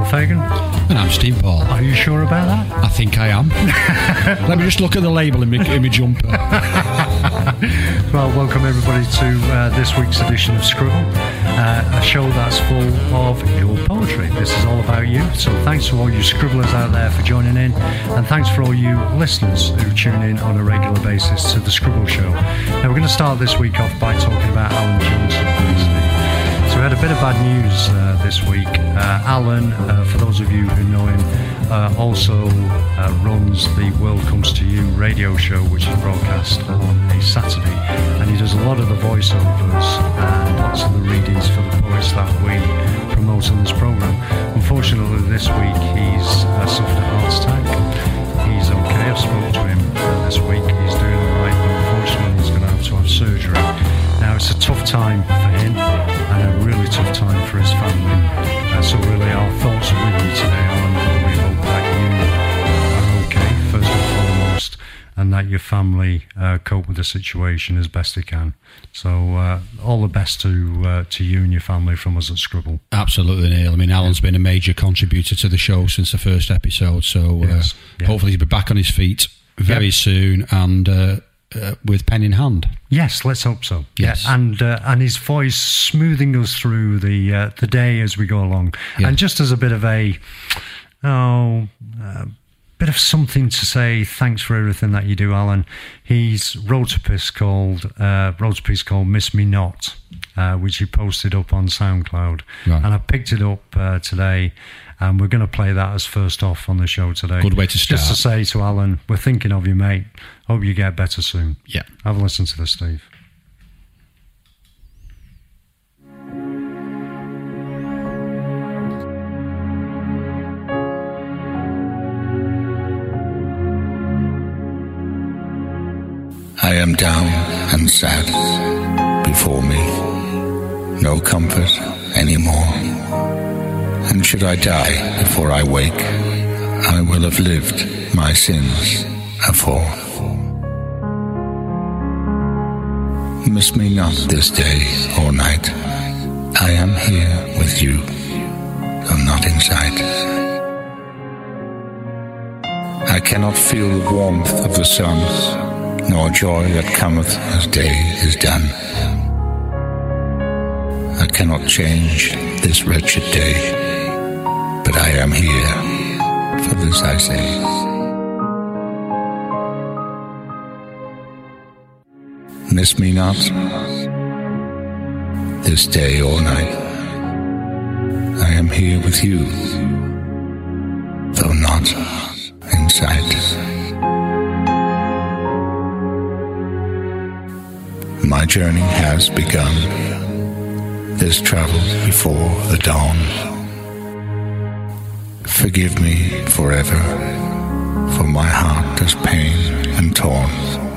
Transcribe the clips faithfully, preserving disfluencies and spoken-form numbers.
Fagan. And I'm Steve Ball. Are you sure about that? I think I am. Let me just look at the label in my, in my jumper. Well, welcome everybody to uh, this week's edition of Scribble, uh, a show that's full of your poetry. This is all about you, so thanks to all you scribblers out there for joining in, and thanks for all you listeners who tune in on a regular basis to the Scribble Show. Now, we're going to start this week off by talking about Alan Johnson. So we had a bit of bad news uh, this week. Uh, Alan, uh, for those of you who know him, uh, also uh, runs the World Comes to You radio show, which is broadcast on a Saturday, and he does a lot of the voiceovers and lots of the readings for the poets that we promote on this programme. Unfortunately, this week he's uh, suffered a heart attack. He's okay. I've spoken to him uh, this week. He's doing all right, but unfortunately he's going to have to have surgery. Now, it's a tough time for him and a really tough time for his family. Uh, so really our thoughts are with you today, Alan, and we hope that you are okay, first and foremost, and that your family uh, cope with the situation as best they can. So uh, all the best to uh, to you and your family from us at Scribble. Absolutely, Neil. I mean, Alan's been a major contributor to the show since the first episode, so uh, yes. yeah. hopefully he'll be back on his feet very yeah. soon, and uh, uh, with pen in hand. Yes, let's hope so. Yes, yeah, and uh, and his voice smoothing us through the uh, the day as we go along, yeah. and just as a bit of a oh. Uh, bit of something to say thanks for everything that you do, Alan. He's wrote a piece called uh, wrote a piece called Miss Me Not, uh, which he posted up on SoundCloud, right. and I picked it up uh, today, and we're going to play that as first off on the show today. Good way to start. Just to say to Alan, we're thinking of you, mate. Hope you get better soon. Yeah. Have a listen to this, Steve. I am down and sad before me, no comfort anymore. And should I die before I wake, I will have lived my sins afore. Miss me not this day or night, I am here with you, though not in sight. I cannot feel the warmth of the sun, nor joy that cometh as day is done. I cannot change this wretched day, but I am here, for this I say. Miss me not, this day or night. I am here with you, though not in sight. My journey has begun, this travel before the dawn. Forgive me forever, for my heart is pain and torn.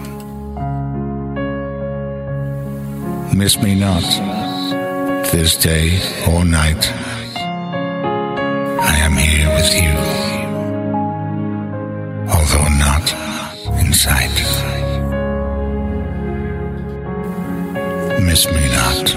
Miss me not, this day or night. I am here with you, although not in sight. Miss me not.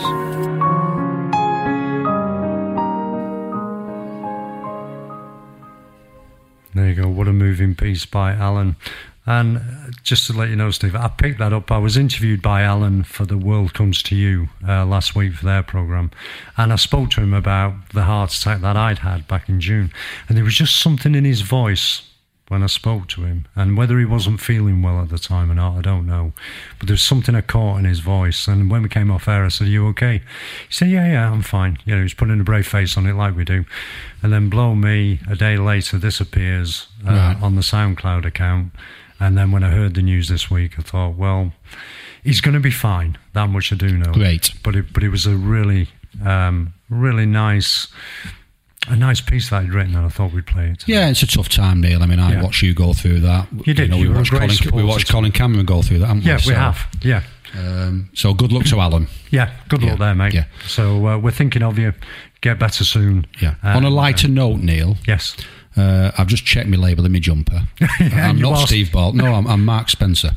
There you go. What a moving piece by Alan. And just to let you know, Steve, I picked that up. I was interviewed by Alan for The World Comes to You uh, last week for their programme, and I spoke to him about the heart attack that I'd had back in June, and there was just something in his voice when I spoke to him, and whether he wasn't feeling well at the time or not, I don't know, but there's something I caught in his voice. And when we came off air, I said, "Are you okay?" He said, yeah, yeah, I'm fine. You know, he was putting a brave face on it like we do. And then blow me, a day later, this appears uh, right. on the SoundCloud account. And then when I heard the news this week, I thought, well, he's going to be fine. That much I do know. Great. But it, but it was a really, um, really nice... A nice piece that I'd written, and I thought we'd play it. Yeah, it's a tough time, Neil. I mean, I yeah. watched you go through that. You did. You know, you we, watched Colin, we watched Colin Cameron go through that, haven't yeah, we? Yeah, we so, have. Yeah. Um, so good luck to Alan. Yeah, good luck yeah. there, mate. Yeah. So uh, we're thinking of you. Get better soon. Yeah. Um, On a lighter uh, note, Neil. Yes. Uh, I've just checked my label in my jumper. yeah, I'm not are... Steve Ball. No, I'm, I'm Mark Spencer.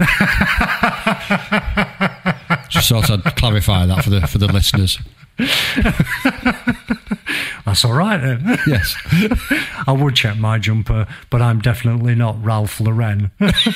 Just thought I'd clarify that for the for the listeners. I that's all right then. Yes. I would check my jumper, but I'm definitely not Ralph Lauren.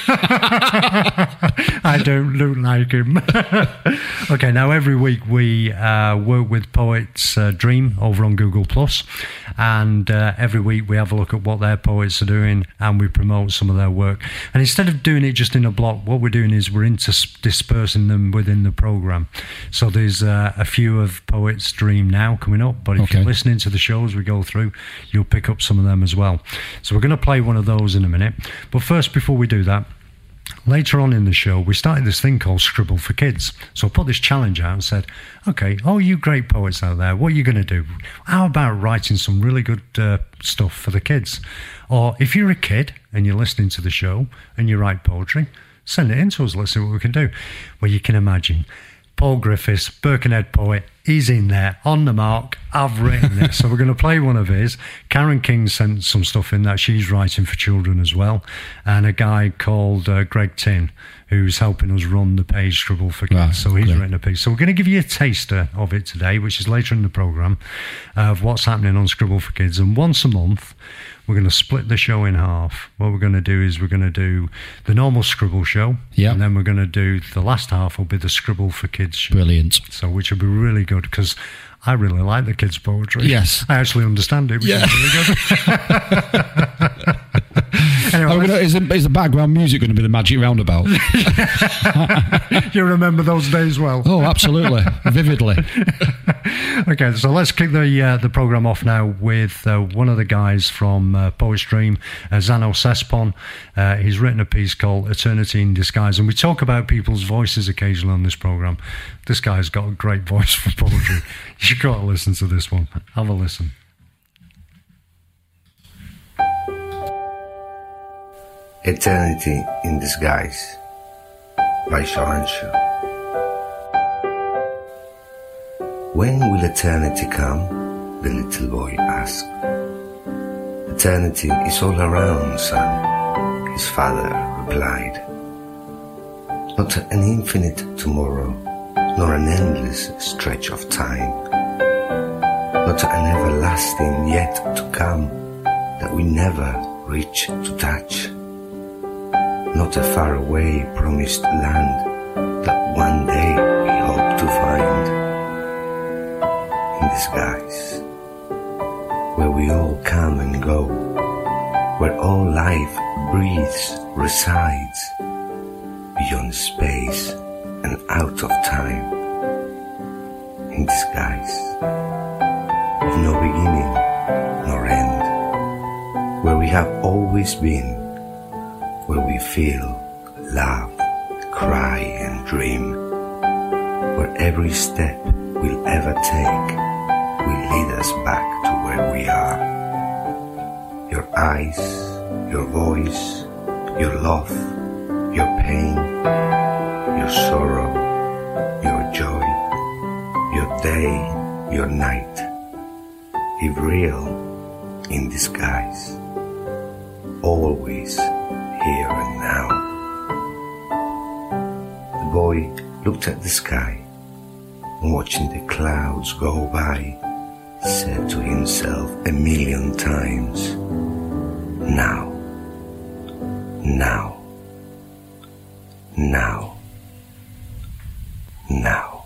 I don't look like him. Okay, now every week we uh, work with Poets uh, Dream over on Google Plus, and uh, every week we have a look at what their poets are doing and we promote some of their work. And instead of doing it just in a block, what we're doing is we're interspersing them within the program. So there's uh, a few of Poets Dream now coming up, but if okay. you're listening to the shows we go through, you'll pick up some of them as well. So we're going to play one of those in a minute. But first, before we do that, later on in the show, we started this thing called Scribble for Kids. So I put this challenge out and said, okay, all you great poets out there, what are you going to do? How about writing some really good uh, stuff for the kids? Or if you're a kid and you're listening to the show and you write poetry, send it in to us. Let's see what we can do. Well, you can imagine Paul Griffiths, Birkenhead poet, he's in there, on the mark, I've written this. So we're going to play one of his. Karen King sent some stuff in that she's writing for children as well. And a guy called uh, Greg Tin, who's helping us run the page Scribble for Kids. Right, so he's great. Written a piece. So we're going to give you a taster of it today, which is later in the programme, uh, of what's happening on Scribble for Kids. And once a month, we're going to split the show in half. What we're going to do is we're going to do the normal Scribble show, yep. and then we're going to do the last half will be the Scribble for Kids show. Brilliant. So which will be really good because I really like the kids' poetry. Yes. I actually understand it, which yeah. is really good. Anyway, gonna, is, the, is the background music going to be the Magic Roundabout? You remember those days well? Oh, absolutely. Vividly. Okay, so let's kick the uh, the programme off now with uh, one of the guys from uh, Poets Dream, uh, Zano Cespon. Uh, he's written a piece called Eternity in Disguise, and we talk about people's voices occasionally on this programme. This guy's got a great voice for poetry. You've got to listen to this one. Have a listen. Eternity in Disguise by Shalansha. When will eternity come? The little boy asked. Eternity is all around, son, his father replied. Not an infinite tomorrow, nor an endless stretch of time, not an everlasting yet to come that we never reach to touch. Not a faraway promised land that one day we hope to find. In disguise, where we all come and go, where all life breathes, resides, beyond space and out of time. In disguise, with no beginning nor end, where we have always been, where we feel, laugh, cry and dream, where every step we'll ever take will lead us back to where we are. Your eyes, your voice, your love, your pain, your sorrow, your joy, your day, your night, if real, in disguise, always here and now. The boy looked at the sky and, watching the clouds go by, said to himself a million times, now, now, now, now.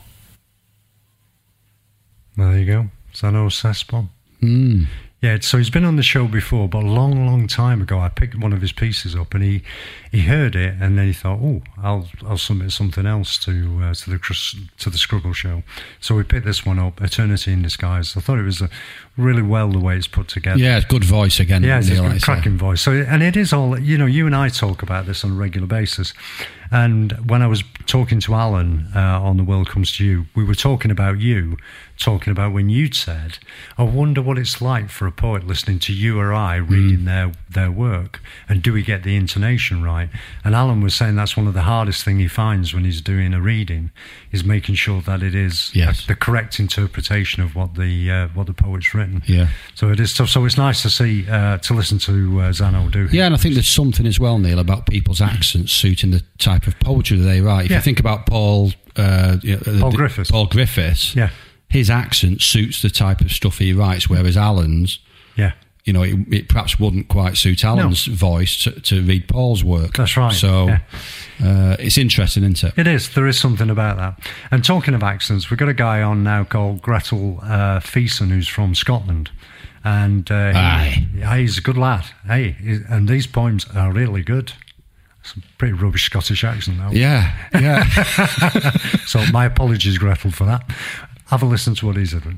There you go. Zano Cespon. Mm. Yeah, so he's been on the show before, but a long, long time ago, I picked one of his pieces up, and he, he heard it, and then he thought, "Oh, I'll I'll submit something else to uh, to the to the Scribble show." So we picked this one up, Eternity in Disguise. I thought it was a, really well the way it's put together. Yeah, it's good voice again. Yeah, it's a like cracking voice. So, and it is all, you know, you and I talk about this on a regular basis. And when I was talking to Alan uh, on The World Comes to You, we were talking about you, talking about when you'd said, I wonder what it's like for a poet listening to you or I reading mm. their, their work, and do we get the intonation right? And Alan was saying that's one of the hardest things he finds when he's doing a reading, is making sure that it is yes. the correct interpretation of what the uh, what the poet's written. Yeah. So it is tough. So it's nice to see, uh, to listen to uh, Zano do. Yeah, and I think there's something as well, Neil, about people's accents suiting the type of poetry they write. If yeah. you think about Paul, uh, Paul Griffiths, Paul Griffiths, yeah. his accent suits the type of stuff he writes, whereas Alan's, yeah, you know, it, it perhaps wouldn't quite suit Alan's no. voice to, to read Paul's work. That's right. So yeah. uh, it's interesting, isn't it? It is. There is something about that. And talking of accents, we've got a guy on now called Gretel uh, Thiessen, who's from Scotland. And uh, he, yeah, he's a good lad. Hey, and these poems are really good. It's a pretty rubbish Scottish accent, though. Yeah, yeah. So my apologies, Gretel, for that. Have a listen to what he's written.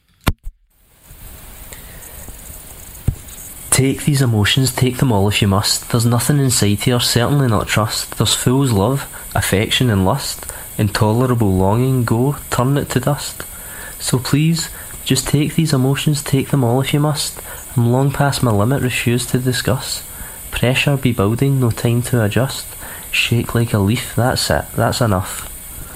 Take these emotions, take them all if you must. There's nothing inside here, certainly not trust. There's fool's love, affection and lust. Intolerable longing, go, turn it to dust. So please, just take these emotions, take them all if you must. I'm long past my limit, refuse to discuss. Pressure be building, no time to adjust. Shake like a leaf, that's it, that's enough.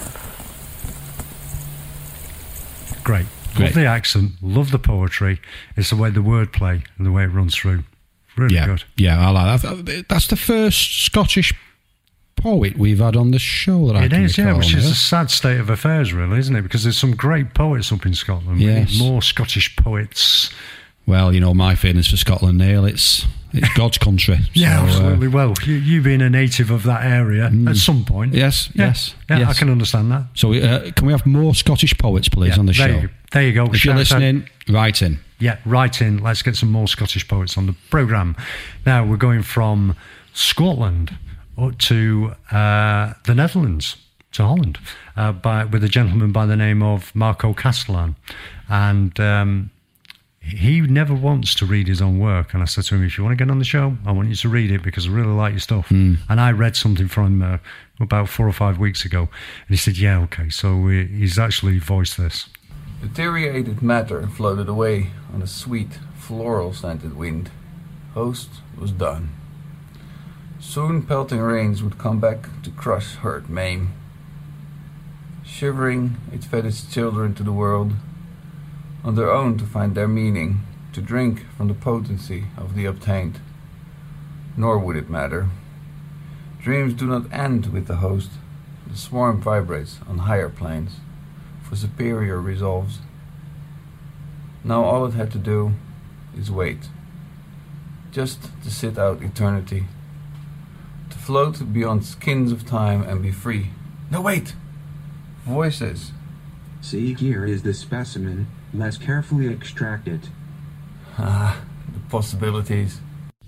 Great. Great. Love the accent, love the poetry. It's the way the wordplay and the way it runs through. Really yeah. good. Yeah, I like that. That's the first Scottish poet we've had on the show that I it can is, yeah, which is a sad state of affairs, really, isn't it? Because there's some great poets up in Scotland. Yes. We need more Scottish poets. Well, you know, my feelings for Scotland, Neil, it's it's God's country. Yeah, so, absolutely. Uh, well, you, you being a native of that area mm, at some point. Yes, yeah, yes. Yeah, yes. I can understand that. So uh, can we have more Scottish poets, please, yeah, on the there show? You, there you go. If Shout you're listening, out. write in. Yeah, write in. Let's get some more Scottish poets on the programme. Now, we're going from Scotland to uh, the Netherlands, to Holland, uh, by, with a gentleman by the name of Marco Castellan. And um, he never wants to read his own work. And I said to him, if you want to get on the show, I want you to read it because I really like your stuff. Mm. And I read something from him uh, about four or five weeks ago. And he said, yeah, okay. So he's actually voiced this. Deteriorated matter floated away on a sweet, floral-scented wind. Host was done. Soon pelting rains would come back to crush, hurt, maim. Shivering, it fed its children to the world, on their own to find their meaning, to drink from the potency of the obtained. Nor would it matter. Dreams do not end with the host. The swarm vibrates on higher planes, for superior resolves. Now all it had to do is wait. Just to sit out eternity. To float beyond skins of time and be free. No, wait! Voices. See, here is the specimen. Let's carefully extract it. Ah, the possibilities.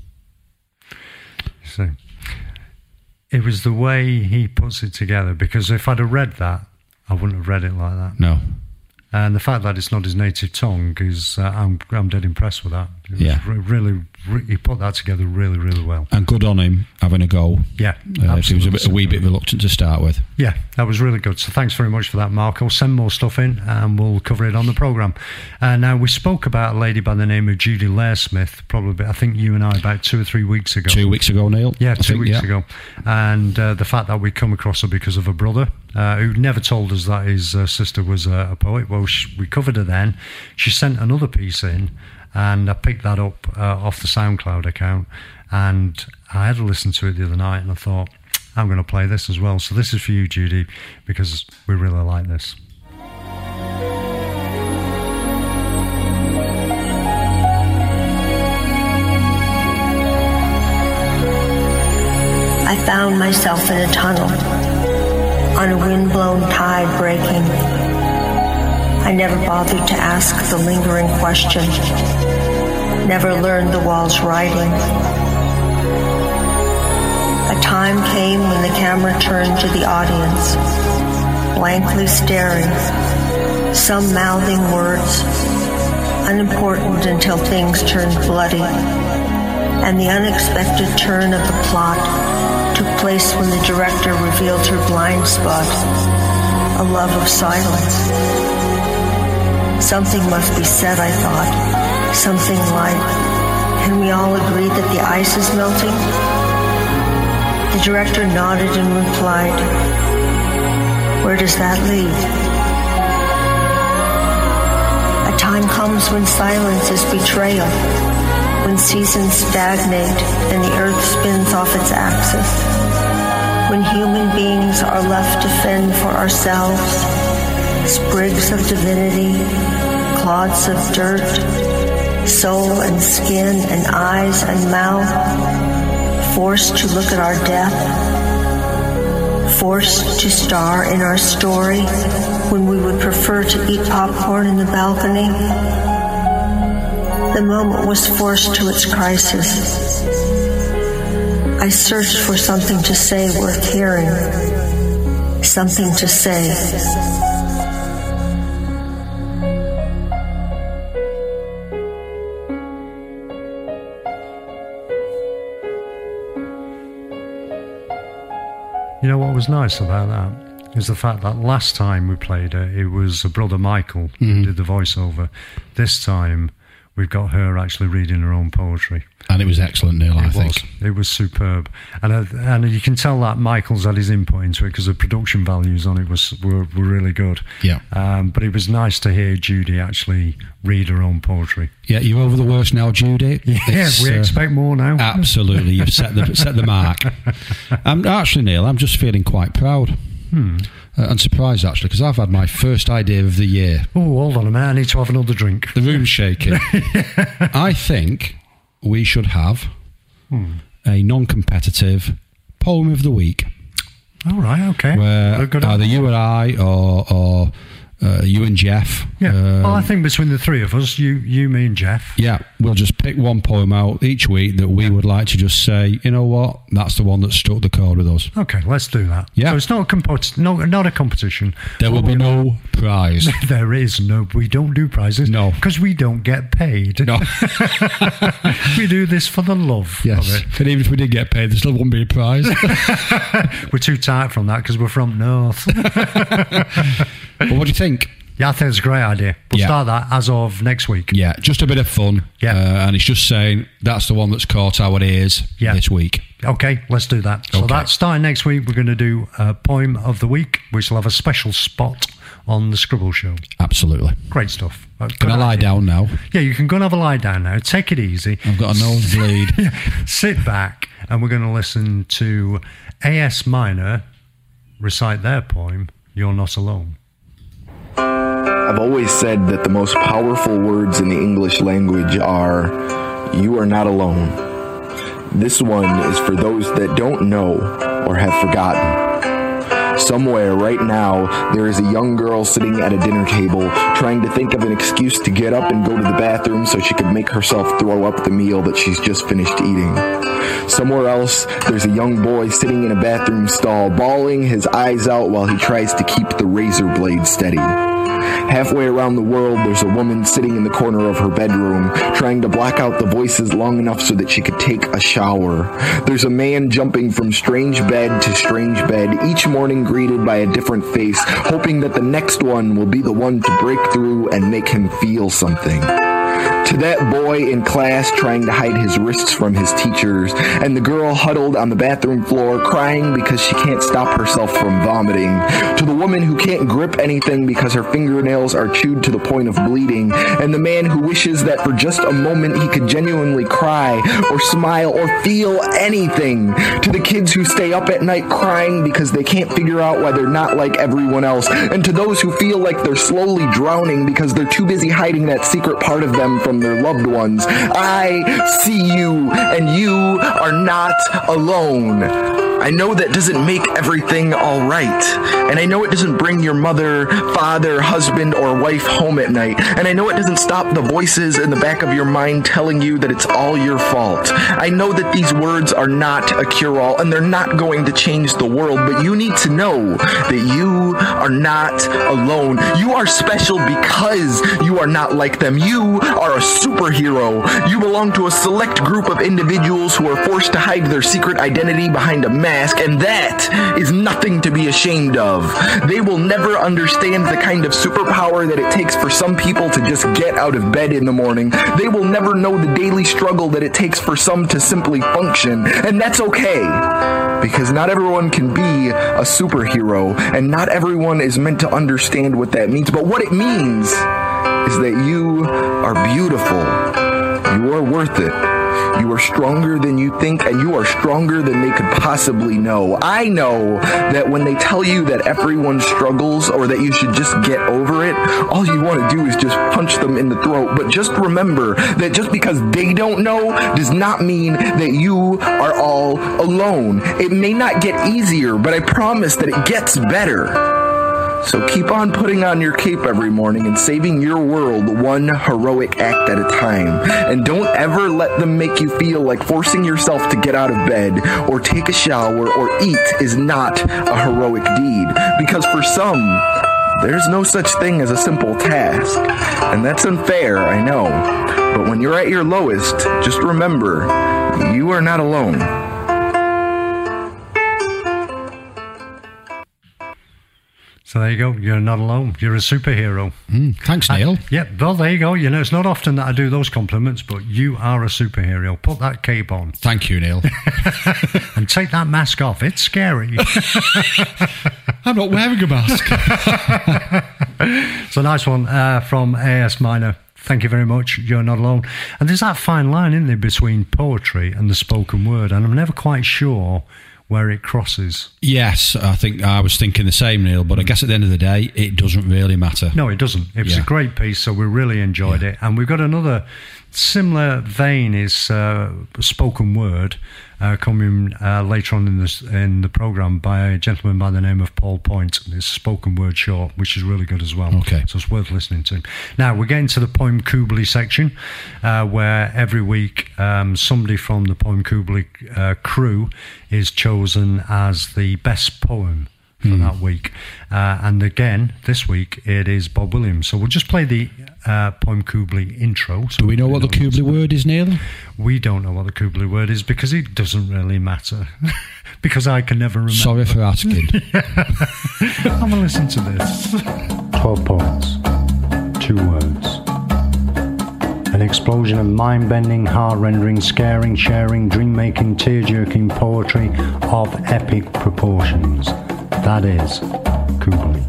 So, it was the way he puts it together, because if I'd have read that, I wouldn't have read it like that. No. And the fact that it's not his native tongue is, uh, I'm, I'm dead impressed with that. It yeah. Re- really, re- he put that together really, really well. And good on him having a go. Yeah. Uh, he was a, bit, a wee bit reluctant to start with. Yeah, that was really good. So thanks very much for that, Marco. Send more stuff in and we'll cover it on the programme. Uh, now, we spoke about a lady by the name of Judy Laresmith, probably, I think you and I, about two or three weeks ago. Two weeks ago, Neil? Yeah, I two think, weeks yeah. ago. And uh, the fact that we come across her because of her brother, uh, who never told us that his uh, sister was uh, a poet. Well, she, we covered her then. She sent another piece in, and I picked that up uh, off the SoundCloud account, and I had to listen to it the other night, and I thought, I'm going to play this as well. So this is for you, Judy, because we really like this. I found myself in a tunnel, on a wind-blown tide breaking. I never bothered to ask the lingering question, never learned the wall's writing. A time came when the camera turned to the audience, blankly staring, some mouthing words, unimportant until things turned bloody, and the unexpected turn of the plot took place when the director revealed her blind spot, a love of silence. Something must be said, I thought, something like, can we all agree that the ice is melting? The director nodded and replied, where does that lead? A time comes when silence is betrayal, when seasons stagnate and the earth spins off its axis, when human beings are left to fend for ourselves, sprigs of divinity, clods of dirt, soul and skin and eyes and mouth, forced to look at our death, forced to star in our story when we would prefer to eat popcorn in the balcony. The moment was forced to its crisis. I searched for something to say worth hearing, something to say. You know what was nice about that is the fact that last time we played it, it was brother Michael mm-hmm. who did the voiceover. This time, we've got her actually reading her own poetry. And it was excellent, Neil, I it think. Was. It was superb. And uh, and you can tell that Michael's had his input into it because the production values on it was were, were really good. Yeah. Um, but it was nice to hear Judy actually read her own poetry. Yeah, you're over the worst now, Judy. Yeah, it's, we uh, expect more now. Absolutely. You've set the, set the mark. Um, actually, Neil, I'm just feeling quite proud. Hmm. Uh, and surprised, actually, because I've had my first idea of the year. Oh, hold on a minute. I need to have another drink. The room's shaking. Yeah. I think we should have hmm. a non-competitive poem of the week. All right, okay. Where either you or I or... or Uh, you and Jeff. Yeah. Um, well, I think between the three of us, you, you, me, and Jeff. Yeah, we'll just pick one poem out each week that we would like to just say, you know what, that's the one that struck the chord with us. Okay, let's do that. Yeah. So it's not a compot- no, not a competition. There will be no prize. There is no. We don't do prizes. No, because we don't get paid. No. We do this for the love yes. of it. And even if we did get paid, there still wouldn't be a prize. We're too tight from that because we're from North. Well, what do you think? Yeah, I think it's a great idea. We'll yeah. start that as of next week. Yeah, just a bit of fun. Yeah. Uh, and it's just saying that's the one that's caught our ears yeah. this week. Okay, let's do that. So okay. that's starting next week. We're going to do a poem of the week, which will have a special spot on the Scribble Show. Absolutely. Great stuff. Can I lie down now? Yeah, you can go and have a lie down now. Take it easy. I've got a nosebleed. Sit back, and we're going to listen to A S Minor recite their poem, You're Not Alone. I've always said that the most powerful words in the English language are, you are not alone. This one is for those that don't know or have forgotten. Somewhere right now, there is a young girl sitting at a dinner table trying to think of an excuse to get up and go to the bathroom so she could make herself throw up the meal that she's just finished eating. Somewhere else, there's a young boy sitting in a bathroom stall, bawling his eyes out while he tries to keep the razor blade steady. Halfway around the world, there's a woman sitting in the corner of her bedroom, trying to block out the voices long enough so that she could take a shower. There's a man jumping from strange bed to strange bed, each morning greeted by a different face, hoping that the next one will be the one to break through and make him feel something. To that boy in class trying to hide his wrists from his teachers, and the girl huddled on the bathroom floor crying because she can't stop herself from vomiting. To the woman who can't grip anything because her fingernails are chewed to the point of bleeding, and the man who wishes that for just a moment he could genuinely cry or smile or feel anything. To the kids who stay up at night crying because they can't figure out why they're not like everyone else, and to those who feel like they're slowly drowning because they're too busy hiding that secret part of them from their loved ones. I see you, and you are not alone. I know that doesn't make everything all right. And I know it doesn't bring your mother, father, husband, or wife home at night. And I know it doesn't stop the voices in the back of your mind telling you that it's all your fault. I know that these words are not a cure-all, and they're not going to change the world, but you need to know that you are not alone. You are special because you are not like them. You are a superhero. You belong to a select group of individuals who are forced to hide their secret identity behind a mask. And that is nothing to be ashamed of. They will never understand the kind of superpower that it takes for some people to just get out of bed in the morning. They will never know the daily struggle that it takes for some to simply function. And that's okay, because not everyone can be a superhero, and not everyone is meant to understand what that means. But what it means is that you are beautiful. You are worth it. You are stronger than you think, and you are stronger than they could possibly know. I know that when they tell you that everyone struggles or that you should just get over it, all you want to do is just punch them in the throat. But just remember that just because they don't know does not mean that you are all alone. It may not get easier, but I promise that it gets better. So keep on putting on your cape every morning and saving your world one heroic act at a time. And don't ever let them make you feel like forcing yourself to get out of bed or take a shower or eat is not a heroic deed. Because for some, there's no such thing as a simple task. And that's unfair, I know. But when you're at your lowest, just remember, you are not alone. So there you go. You're not alone. You're a superhero. Mm, thanks, Neil. Uh, yeah, well, there you go. You know, it's not often that I do those compliments, but you are a superhero. Put that cape on. Thank you, Neil. And take that mask off. It's scary. I'm not wearing a mask. It's a nice one uh, from A S Minor. Thank you very much. You're not alone. And there's that fine line, isn't there, between poetry and the spoken word. And I'm never quite sure where it crosses. Yes, I think I was thinking the same, Neil, but I guess at the end of the day, it doesn't really matter. No, it doesn't. It was yeah. a great piece, so we really enjoyed yeah. it. And we've got another similar vein is uh, spoken word uh, coming uh, later on in, this, in the programme by a gentleman by the name of Paul Point. It's spoken word short, which is really good as well. Okay. So it's worth listening to. Now, we're getting to the Poem Kubli section, uh, where every week um, somebody from the Poem Kubli uh, crew is chosen as the best poem for mm. that week. Uh, and again, this week, it is Bob Williams. So we'll just play the uh, Poem Kubli intro. So Do we know what the Kubli word is, Neil? We don't know what the Kubli word is because it doesn't really matter. Because I can never remember. Sorry for asking. Have a listen to this. Twelve poems, two words. An explosion of mind-bending, heart-rending, scaring, sharing, dream-making, tear-jerking poetry of epic proportions. That is Kubli.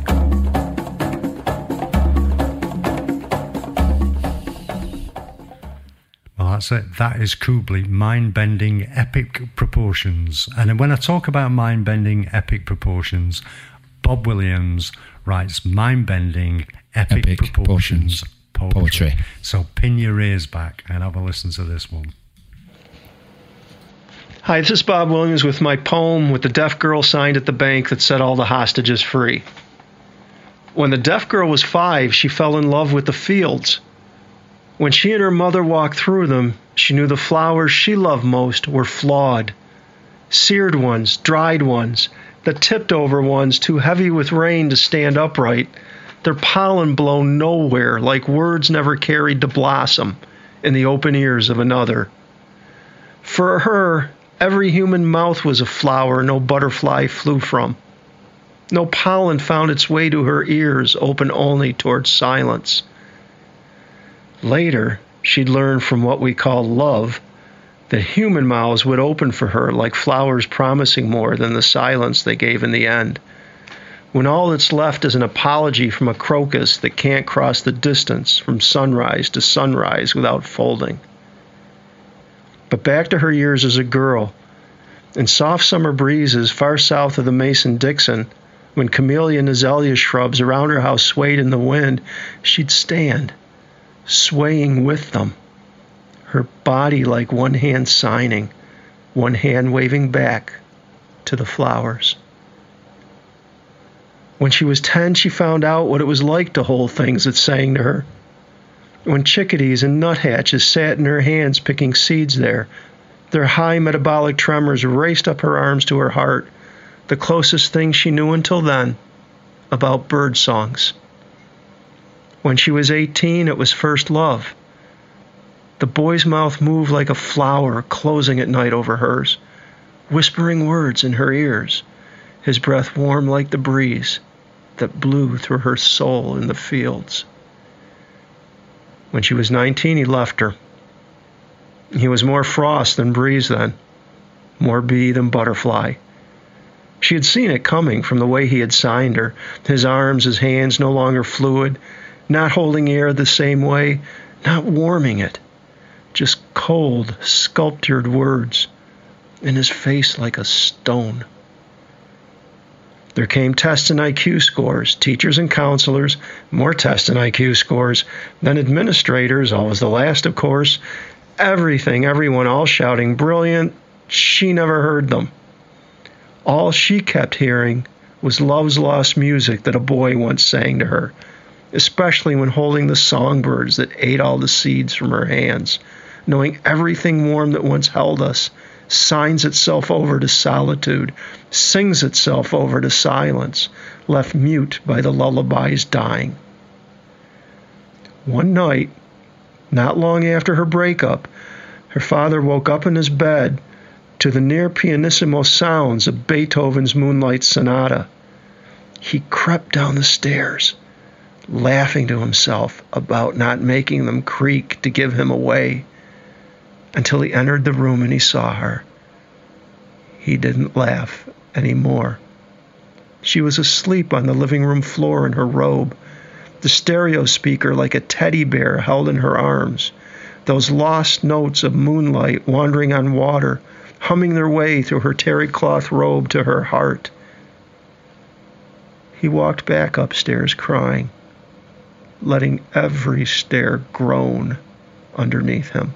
Well, that's it. That is Kubli, mind-bending, epic proportions. And when I talk about mind-bending, epic proportions, Bob Williams writes mind-bending, epic, epic proportions, proportions. Poetry. Poetry. So pin your ears back and have a listen to this one. Hi, this is Bob Williams with my poem with the deaf girl signed at the bank that set all the hostages free. When the deaf girl was five, she fell in love with the fields. When she and her mother walked through them, she knew the flowers she loved most were flawed. Seared ones, dried ones, the tipped over ones too heavy with rain to stand upright, their pollen blown nowhere like words never carried to blossom in the open ears of another. For her, every human mouth was a flower no butterfly flew from. No pollen found its way to her ears, open only towards silence. Later, she'd learn from what we call love that human mouths would open for her like flowers promising more than the silence they gave in the end. When all that's left is an apology from a crocus that can't cross the distance from sunrise to sunrise without folding. But back to her years as a girl. In soft summer breezes far south of the Mason-Dixon, when camellia and azalea shrubs around her house swayed in the wind, she'd stand, swaying with them, her body like one hand signing, one hand waving back to the flowers. When she was ten, she found out what it was like to hold things that sang to her. When chickadees and nuthatches sat in her hands picking seeds there, their high metabolic tremors raced up her arms to her heart, the closest thing she knew until then about bird songs. When she was eighteen, it was first love. The boy's mouth moved like a flower closing at night over hers, whispering words in her ears, his breath warm like the breeze that blew through her soul in the fields. When she was nineteen, he left her. He was more frost than breeze then, more bee than butterfly. She had seen it coming from the way he had signed her, his arms, his hands no longer fluid, not holding air the same way, not warming it, just cold, sculptured words, and his face like a stone. There came tests and I Q scores, teachers and counselors, more tests and I Q scores, then administrators, always the last, of course. Everything, everyone, all shouting, brilliant. She never heard them. All she kept hearing was Love's Lost music that a boy once sang to her, especially when holding the songbirds that ate all the seeds from her hands, knowing everything warm that once held us signs itself over to solitude, sings itself over to silence, left mute by the lullaby's dying. One night, not long after her breakup, her father woke up in his bed to the near pianissimo sounds of Beethoven's Moonlight Sonata. He crept down the stairs, laughing to himself about not making them creak to give him away, until he entered the room and he saw her. He didn't laugh anymore. She was asleep on the living room floor in her robe, the stereo speaker like a teddy bear held in her arms, those lost notes of moonlight wandering on water, humming their way through her terry cloth robe to her heart. He walked back upstairs crying, letting every stair groan underneath him.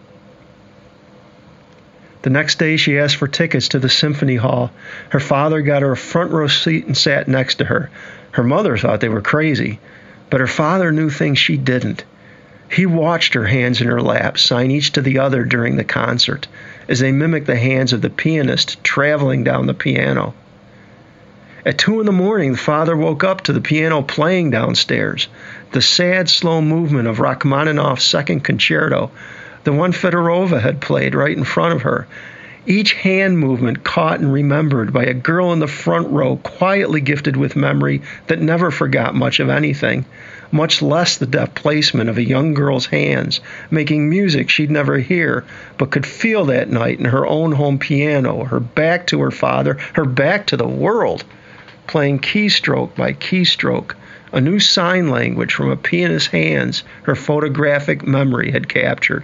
The next day, she asked for tickets to the Symphony Hall. Her father got her a front row seat and sat next to her. Her mother thought they were crazy, but her father knew things she didn't. He watched her hands in her lap sign each to the other during the concert, as they mimicked the hands of the pianist traveling down the piano. At two in the morning, the father woke up to the piano playing downstairs, the sad, slow movement of Rachmaninoff's Second Concerto, the one Fedorova had played right in front of her, each hand movement caught and remembered by a girl in the front row quietly gifted with memory that never forgot much of anything, much less the deft placement of a young girl's hands, making music she'd never hear, but could feel that night in her own home piano, her back to her father, her back to the world, playing keystroke by keystroke, a new sign language from a pianist's hands her photographic memory had captured.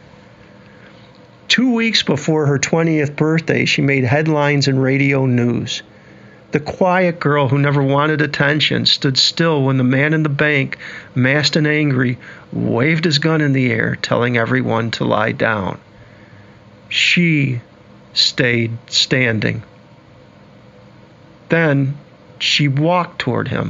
Two weeks before her twentieth birthday, she made headlines in radio news. The quiet girl who never wanted attention stood still when the man in the bank, masked and angry, waved his gun in the air, telling everyone to lie down. She stayed standing. Then she walked toward him.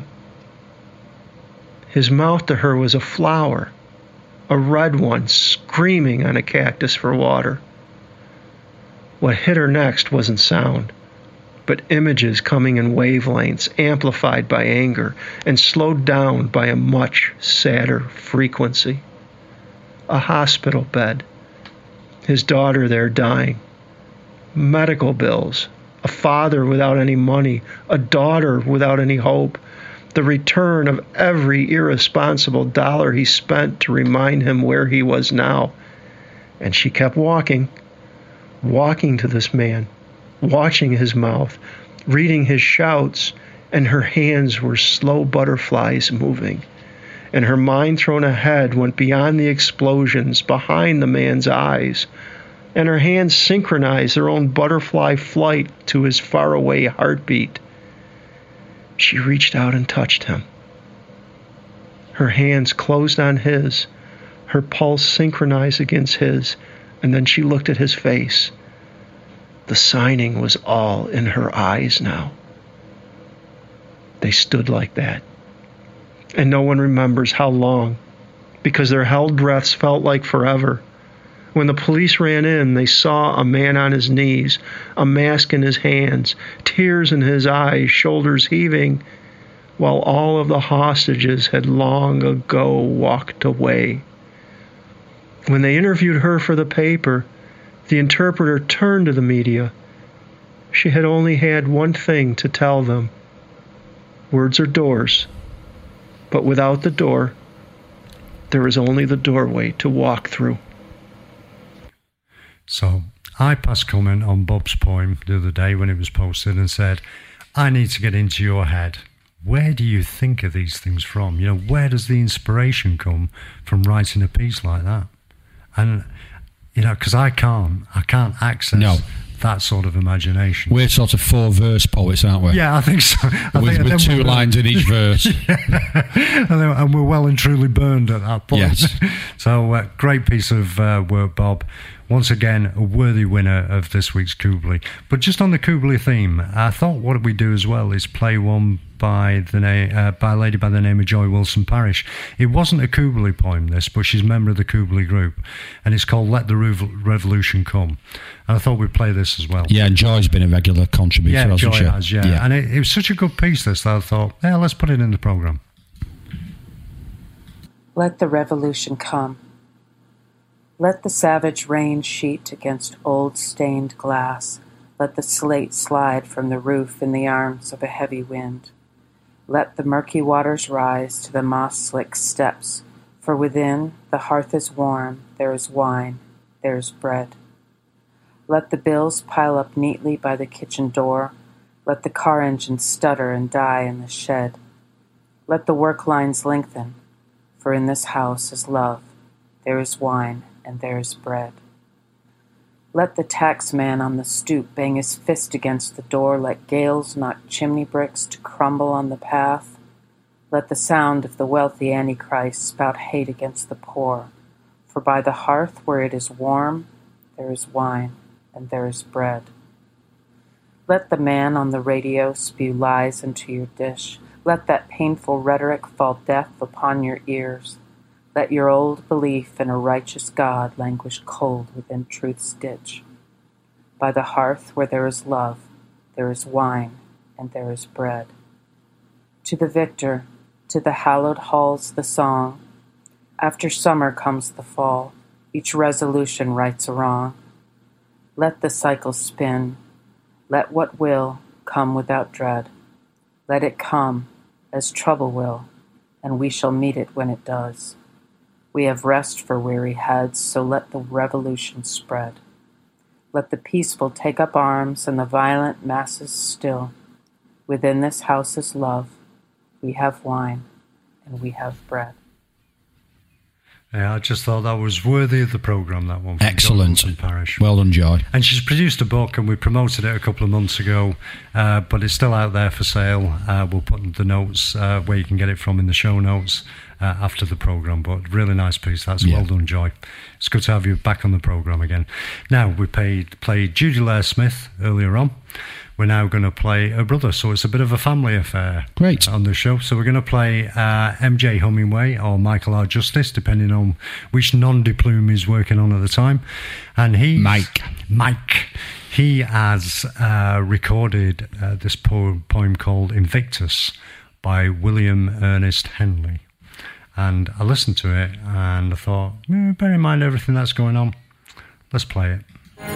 His mouth to her was a flower, a red one screaming on a cactus for water. What hit her next wasn't sound, but images coming in wavelengths amplified by anger and slowed down by a much sadder frequency. A hospital bed, his daughter there dying, medical bills, a father without any money, a daughter without any hope, the return of every irresponsible dollar he spent to remind him where he was now. And she kept walking, walking to this man, watching his mouth, reading his shouts, and her hands were slow butterflies moving. And her mind thrown ahead went beyond the explosions, behind the man's eyes, and her hands synchronized their own butterfly flight to his faraway heartbeat. She reached out and touched him. Her hands closed on his, her pulse synchronized against his, and then she looked at his face. The signing was all in her eyes now. They stood like that. And no one remembers how long, because their held breaths felt like forever. When the police ran in, they saw a man on his knees, a mask in his hands, tears in his eyes, shoulders heaving, while all of the hostages had long ago walked away. When they interviewed her for the paper, the interpreter turned to the media. She had only had one thing to tell them. Words are doors, but without the door, there is only the doorway to walk through. So I passed comment on Bob's poem the other day when it was posted and said, I need to get into your head. Where do you think of these things from? You know, where does the inspiration come from writing a piece like that? And, you know, because I can't, I can't access no. that sort of imagination. We're sort of four verse poets, aren't we? Yeah, I think so. I with think, with two lines in each verse. Yeah. And we're well and truly burned at that point. Yes. So, uh, great piece of uh, work, Bob. Once again, a worthy winner of this week's Kublai. But just on the Kublai theme, I thought what we do as well is play one by the na- uh, by a lady by the name of Joy Wilson Parrish. It wasn't a Kublai poem, this, but she's a member of the Kublai group, and it's called Let the Rev- Revolution Come. And I thought we'd play this as well. Yeah, and Joy's been a regular contributor, yeah, hasn't Joy she? has, yeah. yeah. And it, it was such a good piece, this, that I thought, yeah, let's put it in the programme. Let the revolution come. Let the savage rain sheet against old stained glass. Let the slate slide from the roof in the arms of a heavy wind. Let the murky waters rise to the moss-slick steps, for within the hearth is warm, there is wine, there is bread. Let the bills pile up neatly by the kitchen door. Let the car engine stutter and die in the shed. Let the work lines lengthen, for in this house is love, there is wine, and there is bread. Let the taxman on the stoop bang his fist against the door, let gales knock chimney bricks to crumble on the path. Let the sound of the wealthy Antichrist spout hate against the poor, for by the hearth where it is warm, there is wine, and there is bread. Let the man on the radio spew lies into your dish. Let that painful rhetoric fall deaf upon your ears. Let your old belief in a righteous God languish cold within truth's ditch. By the hearth where there is love, there is wine, and there is bread. To the victor, to the hallowed halls the song. After summer comes the fall, each resolution rights a wrong. Let the cycle spin, let what will come without dread. Let it come, as trouble will, and we shall meet it when it does. We have rest for weary heads, so let the revolution spread. Let the peaceful take up arms and the violent masses still. Within this house is love. We have wine and we have bread. Yeah, I just thought that was worthy of the programme, that one. From Excellent. Joy Wilson Parrish. Well done, Joy. And she's produced a book, and we promoted it a couple of months ago, uh, but it's still out there for sale. Uh, we'll put the notes uh, where you can get it from in the show notes uh, after the programme. But really nice piece. That's yeah. well done, Joy. It's good to have you back on the programme again. Now, we paid, played Judy Lair Smith earlier on. We're now going to play her brother, so it's a bit of a family affair. Great. On the show. So we're going to play uh, M J Hummingway or Michael R. Justice, depending on which non-diplume he's working on at the time. And he Mike. Mike. He has uh, recorded uh, this poem, poem called Invictus by William Ernest Henley. And I listened to it and I thought, eh, bear in mind everything that's going on. Let's play it.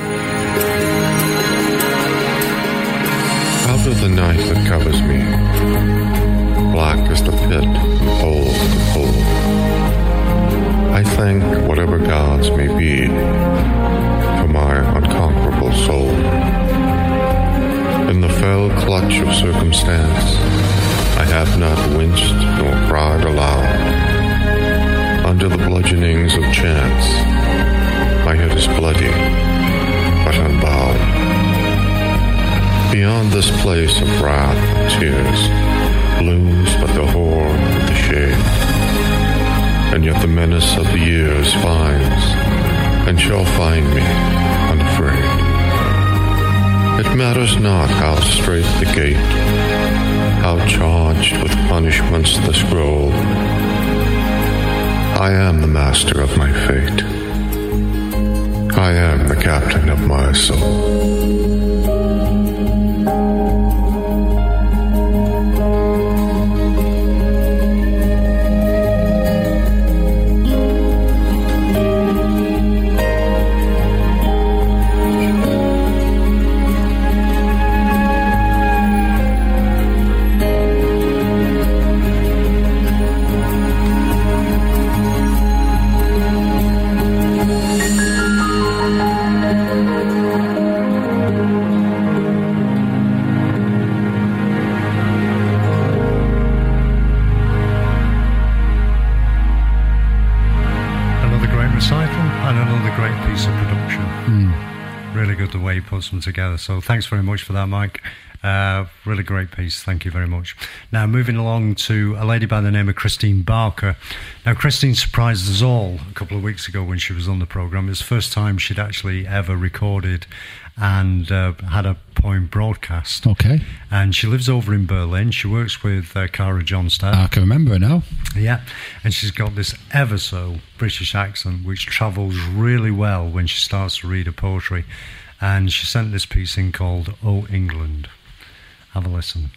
Out of the night that covers me, black as the pit and old as the pole, I thank whatever gods may be for my unconquerable soul. In the fell clutch of circumstance, I have not winced nor cried aloud. Under the bludgeonings of chance, my head is bloody, but unbowed. Beyond this place of wrath and tears blooms but the horror of the shade, and yet the menace of the years finds and shall find me unafraid. It matters not how strait the gate, how charged with punishments the scroll. I am the master of my fate. I am the captain of my soul. recital and another great piece of production. Mm. Really good the way he puts them together. So thanks very much for that, Mike. Uh, really great piece. Thank you very much. Now, moving along to a lady by the name of Christine Barker. Now, Christine surprised us all a couple of weeks ago when she was on the programme. It was the first time she'd actually ever recorded and uh, had a poem broadcast. Okay. And she lives over in Berlin. She works with uh, Cara Johnstad. I can remember her now. Yeah. And she's got this ever so British accent which travels really well when she starts to read her poetry. And she sent this piece in called Oh England. Have a listen.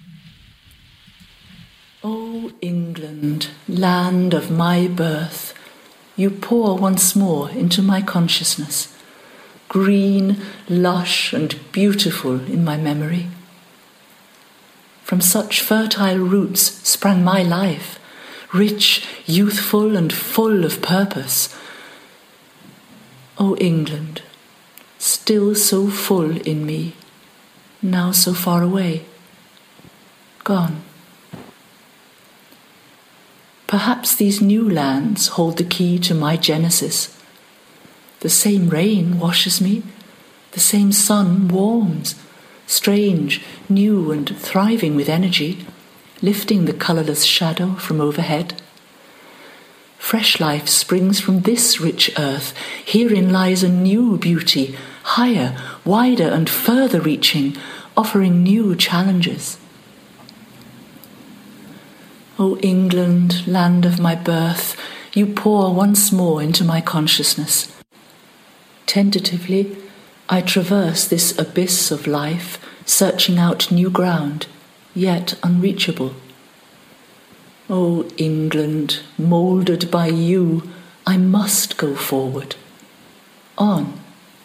O England, land of my birth, you pour once more into my consciousness, green, lush and beautiful in my memory. From such fertile roots sprang my life, rich, youthful and full of purpose. O England, still so full in me, now so far away, gone. Perhaps these new lands hold the key to my genesis. The same rain washes me, the same sun warms, strange, new and thriving with energy, lifting the colourless shadow from overhead. Fresh life springs from this rich earth. Herein lies a new beauty, higher, wider and further reaching, offering new challenges. O England, land of my birth, you pour once more into my consciousness. Tentatively, I traverse this abyss of life, searching out new ground, yet unreachable. O England, moulded by you, I must go forward. On.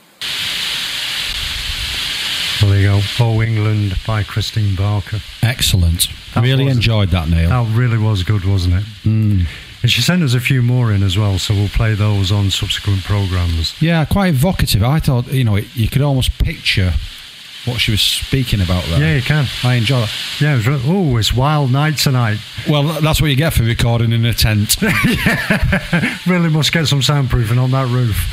Well, there you go. Oh England by Christine Barker. Excellent. That really was- enjoyed that, Neil. That really was good, wasn't it? Mm. And she sent us a few more in as well, so we'll play those on subsequent programmes. Yeah, quite evocative. I thought, you know, you could almost picture what she was speaking about there. Yeah, you can. I enjoy that. Yeah, it was re- oh, it's wild night tonight. Well, that's what you get for recording in a tent. Really must get some soundproofing on that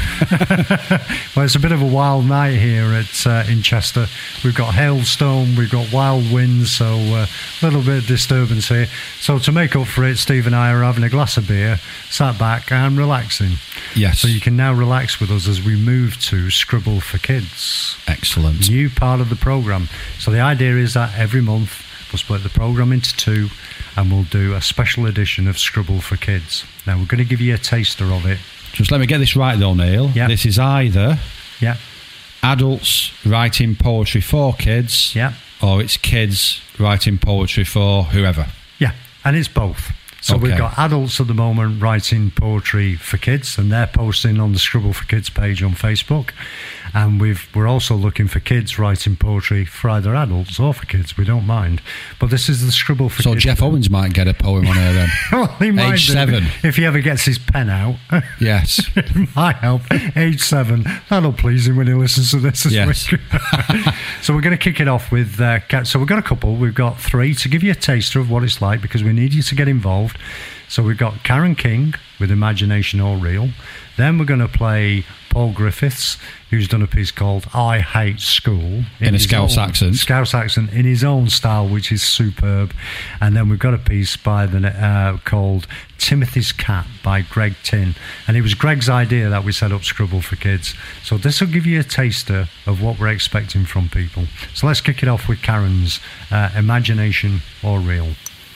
roof. Well, it's a bit of a wild night here at uh, in Chester. We've got hailstone, we've got wild winds, so a uh, little bit of disturbance here. So to make up for it, Steve and I are having a glass of beer, sat back and relaxing. Yes. So you can now relax with us as we move to Scribble for Kids. Excellent. New part of the programme. So the idea is that every month we'll split the programme into two and we'll do a special edition of Scribble for Kids. Now we're going to give you a taster of it. Just let me get this right though, Neil. Yeah. This is either Yeah. adults writing poetry for kids, Yeah. or it's kids writing poetry for whoever. Yeah. And it's both. So Okay. we've got adults at the moment writing poetry for kids, and they're posting on the Scribble for Kids page on Facebook. And we've, we're also looking for kids writing poetry for either adults or for kids. We don't mind. But this is the Scribble for So Kids. Jeff Owens might get a poem on here then. Well, he might Age do, seven. if he ever gets his pen out. Yes. It might help. Age seven. That'll please him when he listens to this this Yes. week. So we're going to kick it off with... Uh, Kat- so we've got a couple. We've got three to give you a taster of what it's like because we need you to get involved. So we've got Karen King with Imagination or Real. Then we're going to play Paul Griffiths, who's done a piece called I Hate School. In a his Scouse own- accent. Scouse accent in his own style, which is superb. And then we've got a piece by the uh, called Timothy's Cat by Greg Tin. And it was Greg's idea that we set up Scribble for Kids. So this will give you a taster of what we're expecting from people. So let's kick it off with Karen's uh, Imagination or Real.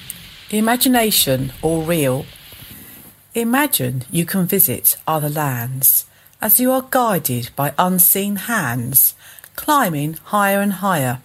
Imagination or real. Imagine you can visit other lands as you are guided by unseen hands, climbing higher and higher.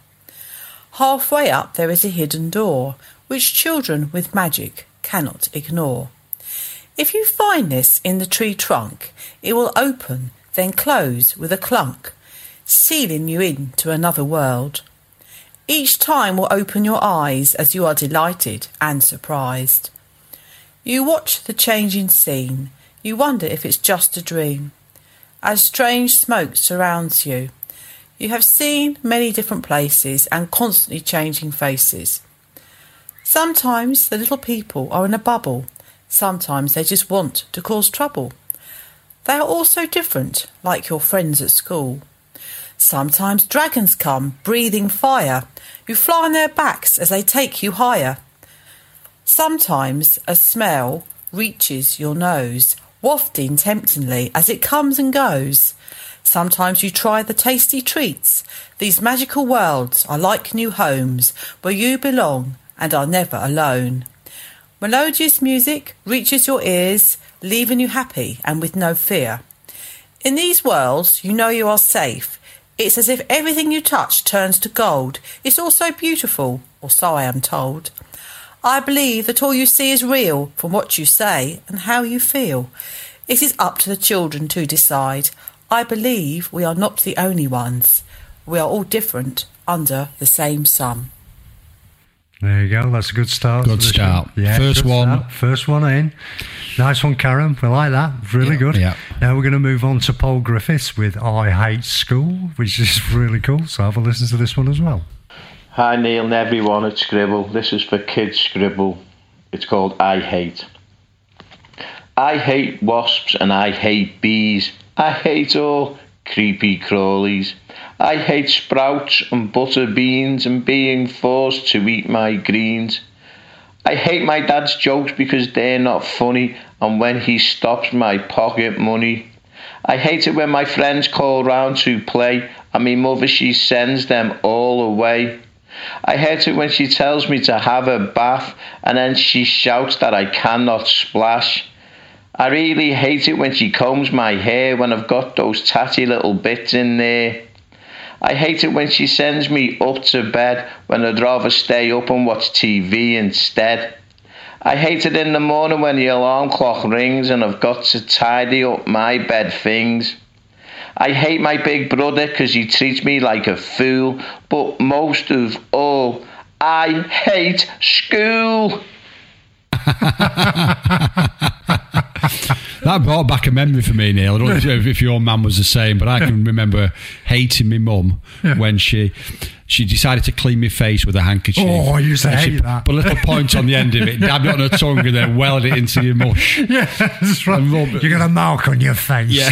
Halfway up there is a hidden door, which children with magic cannot ignore. If you find this in the tree trunk, it will open, then close with a clunk, sealing you into another world. Each time will open your eyes as you are delighted and surprised. You watch the changing scene. You wonder if it's just a dream. As strange smoke surrounds you, you have seen many different places and constantly changing faces. Sometimes the little people are in a bubble. Sometimes they just want to cause trouble. They are also different, like your friends at school. Sometimes dragons come, breathing fire. You fly on their backs as they take you higher. Sometimes a smell reaches your nose, wafting temptingly as it comes and goes. Sometimes you try the tasty treats. These magical worlds are like new homes where you belong and are never alone. Melodious music reaches your ears, leaving you happy and with no fear. In these worlds, you know you are safe. It's as if everything you touch turns to gold. It's all so beautiful, or so I am told. I believe that all you see is real from what you say and how you feel. It is up to the children to decide. I believe we are not the only ones. We are all different under the same sun. There you go. That's a good start. Good start. Yeah, First good one. Start. First one in. Nice one, Karen. We like that. Really yeah, good. Yeah. Now we're going to move on to Paul Griffiths with I Hate School, which is really cool. So have a listen to this one as well. Hi Neil and everyone at Scribble. This is for Kids Scribble. It's called I Hate. I hate wasps and I hate bees. I hate all creepy crawlies. I hate sprouts and butter beans and being forced to eat my greens. I hate my dad's jokes because they're not funny and when he stops my pocket money. I hate it when my friends call round to play and my mother she sends them all away. I hate it when she tells me to have a bath and then she shouts that I cannot splash. I really hate it when she combs my hair when I've got those tatty little bits in there. I hate it when she sends me up to bed when I'd rather stay up and watch T V instead. I hate it in the morning when the alarm clock rings and I've got to tidy up my bed things. I hate my big brother because he treats me like a fool, but most of all, I hate school. That brought back a memory for me, Neil. I don't know if your mum was the same, but I can remember hating my mum yeah. when she she decided to clean my face with a handkerchief. Oh, I used to hate she that. Put a little point on the end of it, dabbed it on her tongue, and then welded it into your mush. Yeah, that's right. You got a mark on your face. Yeah.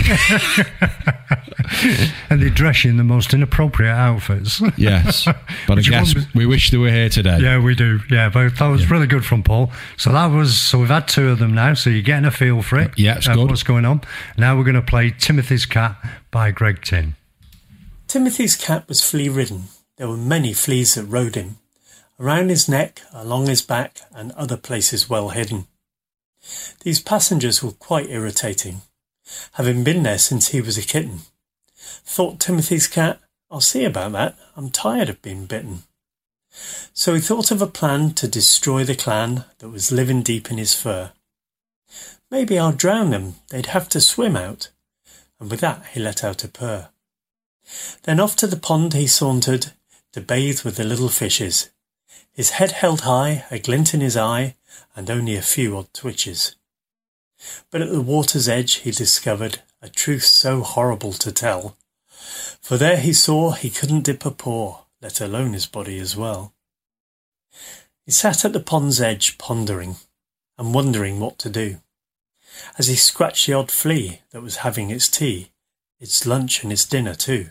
And they dress you in the most inappropriate outfits. Yes, but I guess was, we wish they were here today. Yeah, we do. Yeah, but that was yeah. really good from Paul. So that was. So we've had two of them now. So you're getting a feel for it. Yeah, it's good. What's going on? Now we're going to play Timothy's Cat by Greg Tin. Timothy's cat was flea-ridden. There were many fleas that rode him, around his neck, along his back, and other places well hidden. These passengers were quite irritating, having been there since he was a kitten. Thought Timothy's cat, I'll see about that, I'm tired of being bitten. So he thought of a plan to destroy the clan that was living deep in his fur. Maybe I'll drown them, they'd have to swim out. And with that he let out a purr. Then off to the pond he sauntered, to bathe with the little fishes, his head held high, a glint in his eye, and only a few odd twitches. But at the water's edge he discovered a truth so horrible to tell, for there he saw he couldn't dip a paw, let alone his body as well. He sat at the pond's edge pondering, and wondering what to do, as he scratched the odd flea that was having its tea, its lunch and its dinner too.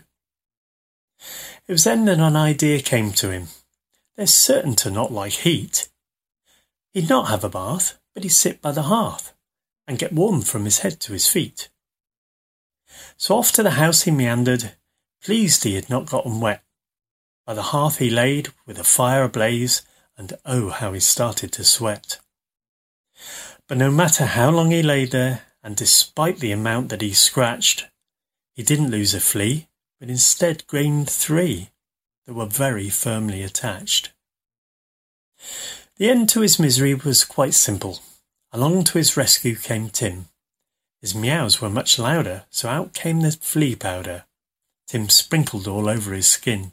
It was then that an idea came to him. They're certain to not like heat. He'd not have a bath, but he'd sit by the hearth, and get warm from his head to his feet. So off to the house he meandered, pleased he had not gotten wet. By the hearth he laid, with a fire ablaze, and oh how he started to sweat. But no matter how long he lay there, and despite the amount that he scratched, he didn't lose a flea, but instead gained three that were very firmly attached. The end to his misery was quite simple. Along to his rescue came Tim. His meows were much louder, so out came the flea powder. Tim sprinkled all over his skin.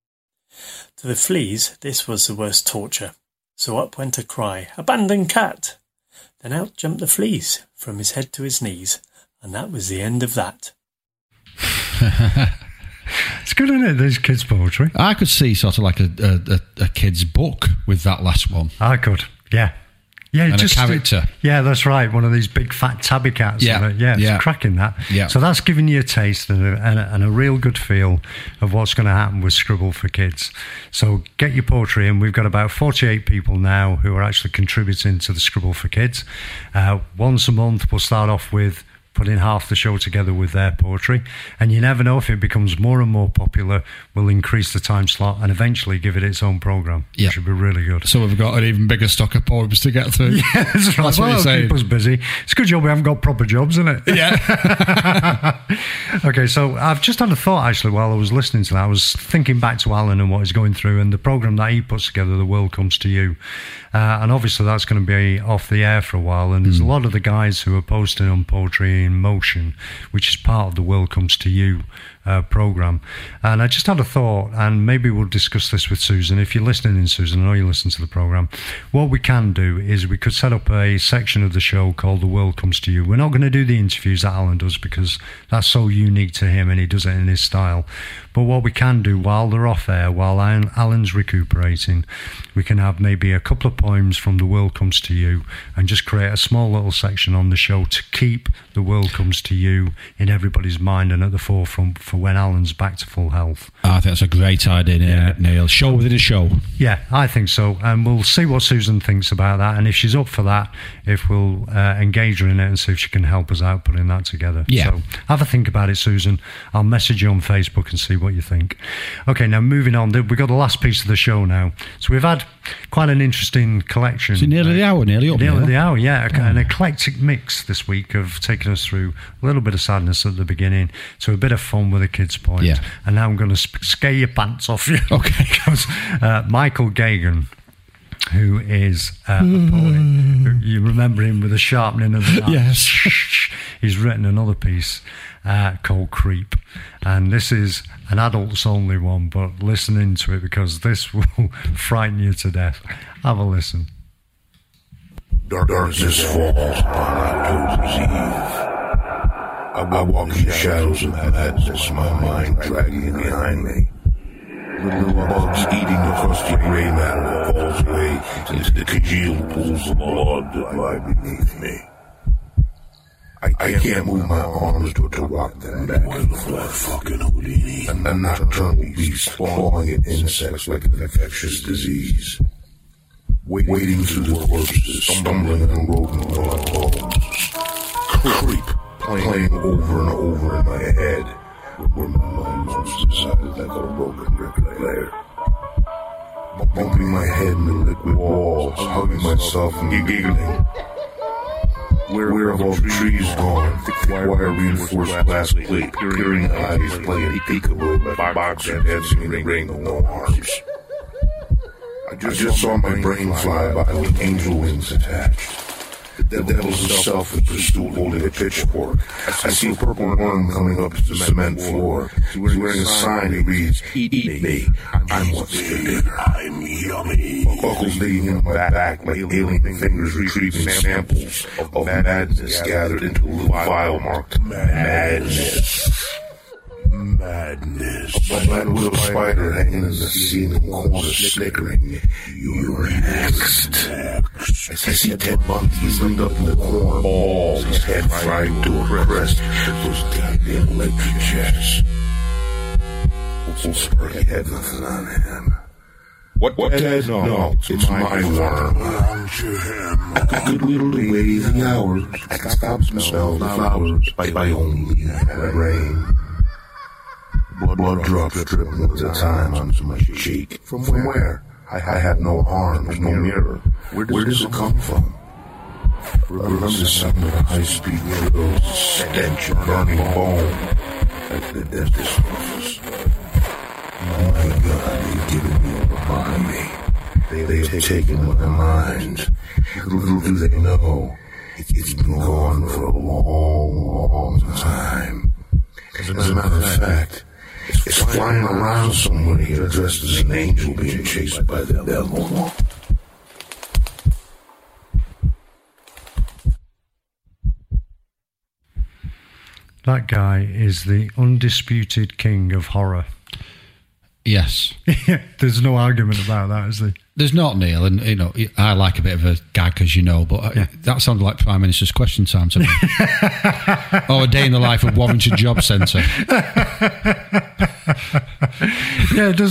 To the fleas this was the worst torture, so up went a cry, "Abandon cat!" Then out jumped the fleas, from his head to his knees, and that was the end of that. It's good, isn't it, these kids' poetry? I could see sort of like a, a, a kid's book with that last one. I could, yeah. Yeah, and just a character. Yeah, that's right. One of these big fat tabby cats. Yeah, yeah, it's yeah. cracking that. Yeah. So that's giving you a taste and a, and a, and a real good feel of what's going to happen with Scribble for Kids. So get your poetry in. We've got about forty-eight people now who are actually contributing to the Scribble for Kids. Uh, once a month, we'll start off with putting half the show together with their poetry, and you never know, if it becomes more and more popular, we'll increase the time slot and eventually give it its own programme, yeah. which would be really good. So we've got an even bigger stock of poems to get through. Yeah, that's right. That's well, what you're saying. People's busy. It's a good job we haven't got proper jobs, isn't it? Yeah. Okay, so I've just had a thought, actually, while I was listening to that. I was thinking back to Alan and what he's going through, and the programme that he puts together, The World Comes to You. Uh, and obviously that's going to be off the air for a while, and there's mm. a lot of the guys who are posting on Poetry in Motion, which is part of the World Comes to You uh, programme. And I just had a thought, and maybe we'll discuss this with Susan. If you're listening in, Susan, I know you listen to the programme. What we can do is we could set up a section of the show called The World Comes to You. We're not going to do the interviews that Alan does, because that's so unique to him and he does it in his style. But what we can do while they're off air, while Alan's recuperating, we can have maybe a couple of poems from The World Comes to You and just create a small little section on the show to keep The World Comes to You in everybody's mind and at the forefront for when Alan's back to full health. I think that's a great idea, yeah. Neil. Show within a show. Yeah, I think so. And we'll see what Susan thinks about that. And if she's up for that, if we'll uh, engage her in it and see if she can help us out putting that together. Yeah. So have a think about it, Susan. I'll message you on Facebook and see what you think. Okay, now moving on. We've got the last piece of the show now. So we've had quite an interesting collection. Is it nearly uh, the hour? Nearly up Nearly Neil? the hour, yeah. Oh. An eclectic mix this week of taking us through a little bit of sadness at the beginning to a bit of fun with a kid's point. Yeah. And now I'm going to sp- scare your pants off you. Okay. Because uh, Michael Gagan, who is uh, a poet, you remember him with the sharpening of the knife. Yes. He's written another piece uh, called Creep. And this is an adults only one, but listen into it because this will frighten you to death. Have a listen. Darkness falls upon October's Eve. I, I walk in the shadows of madness, my mind dragging behind me. Little bugs eating the crusty gray matter that falls away into the congealed pools of blood that lie beneath me. I, I can't move my arms to, to rock them back and forth, fucking Houdini. And a nocturnal beast clawing at insects like an infectious disease. Wading through the corpses, stumbling on rodent gnawed bones. Creep playing over and over in my head, where my mind moves decided like a broken record player. Bumping my head in the liquid walls, hugging myself and giggling. Where have all the trees gone? Thick wire reinforced glass plate, peering eyes playing peekaboo at box and dancing in the ring with no arms. I just, I just saw my brain fly by with angel wings attached. The devil himself in pursuit holding a pitchfork. I see a purple worm coming up to the cement floor. He's wearing a sign that reads, "Eat me, I'm what's for dinner. I'm yummy." Buckles digging in my back like alien fingers retrieving samples of madness gathered into a little vial marked madness. Madness. A black little spider hanging in the ceiling corner, snickering. You're next. I see Ted Bundy linked up in the corner, balls, his head fried to a crest, those goddamn electric jets. Old Sparky had nothing on him. What, what, Ted? No, no, it's my, my worm. Belong to him. I could whittle away the hours. I could stop smell the flowers by, by only had a brain. Blood, blood drops dripping at a time onto my cheek. From where? I, I had no arms, no mirror. Where does, where does it come from? I remember the sound of a high-speed railroad, stench of burning bone, like the dentist's office. My God, they've given me over behind me. They, they've taken my mind. Little do they know, it's been gone for a long, long time. As a matter of fact, it's flying around somewhere here dressed as an angel being chased by the devil. That guy is the undisputed king of horror. Yes. There's no argument about that, is there? There's not, Neil, and you know I like a bit of a gag, as you know, but Yeah. that sounded like Prime Minister's question time to me. Oh, a day in the life of Warrington Job Centre. Yeah, it does.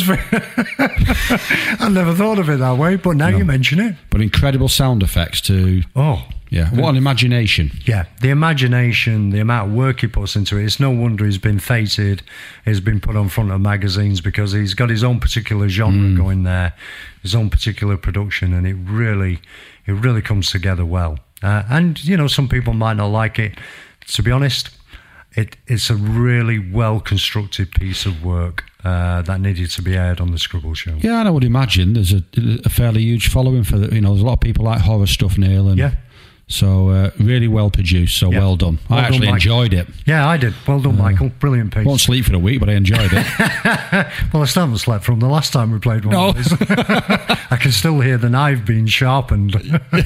I never thought of it that way, but now No. you mention it. But incredible sound effects too. Oh. Yeah, what an imagination. Yeah, the imagination, the amount of work he puts into it. It's no wonder he's been feted, he's been put on front of magazines, because he's got his own particular genre Mm. going there, his own particular production, and it really, it really comes together well. Uh, and, you know, some people might not like it. To be honest, it, it's a really well-constructed piece of work uh, that needed to be aired on the Scribble Show. Yeah, and I would imagine there's a, a fairly huge following for the, you know, there's a lot of people like horror stuff, Neil, and Yeah. so uh, really well produced, so Yeah. well done. Well I done, actually Mike. enjoyed it. Yeah, I did. Well done, Uh, Michael. Brilliant piece. Won't sleep for a week, but I enjoyed it. Well, I still haven't slept from the last time we played one No. of these. I can still hear the knife being sharpened.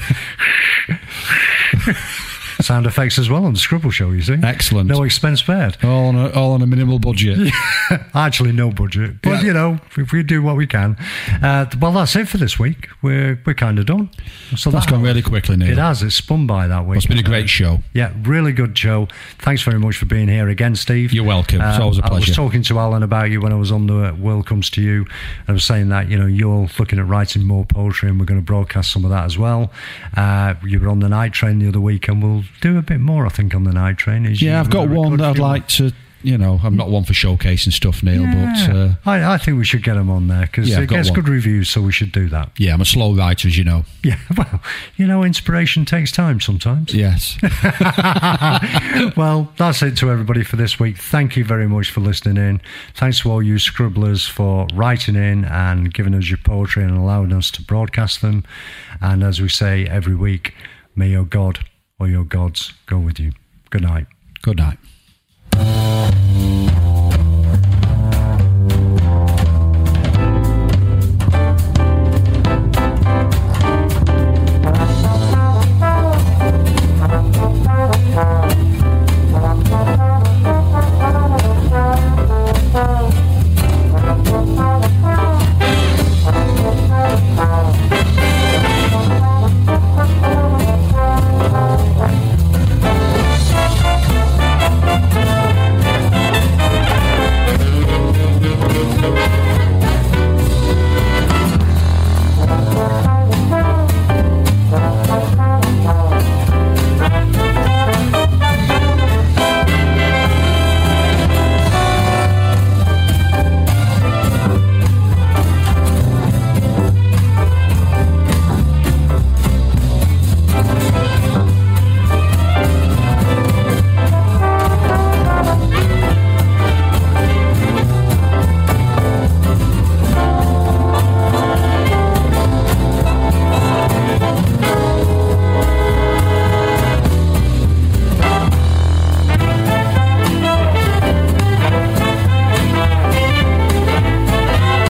Sound effects as well on the Scribble Show, you see. Excellent. No expense spared. All on a, all on a minimal budget. Actually, no budget. But, Yeah. you know, if we do what we can. Uh, well, that's it for this week. We're we're kind of done. So That's that- gone really quickly, Neil. It has. It's spun by that week. It's been a great show. Yeah, really good show. Thanks very much for being here again, Steve. You're welcome. It's Um, always a I was pleasure. talking to Alan about you when I was on the World Comes to You. I was saying that, you know, you're looking at writing more poetry, and we're going to broadcast some of that as well. Uh, you were on the Night Train the other week, and we'll do a bit more, I think, on the Night Train. Is Yeah, you I've got record one that I'd few- like to, you know, I'm not one for showcasing stuff, Neil, but Yeah. uh, I, I think we should get them on there, because Yeah, I've it got gets one. good reviews, so we should do that. yeah, I'm a slow writer, as you know. Yeah, well, you know, inspiration takes time sometimes. Yes. Well, that's it to everybody for this week. Thank you very much for listening in. Thanks to all you scribblers for writing in and giving us your poetry and allowing us to broadcast them. And as we say every week, may your God or your gods go with you. Good night. Good night.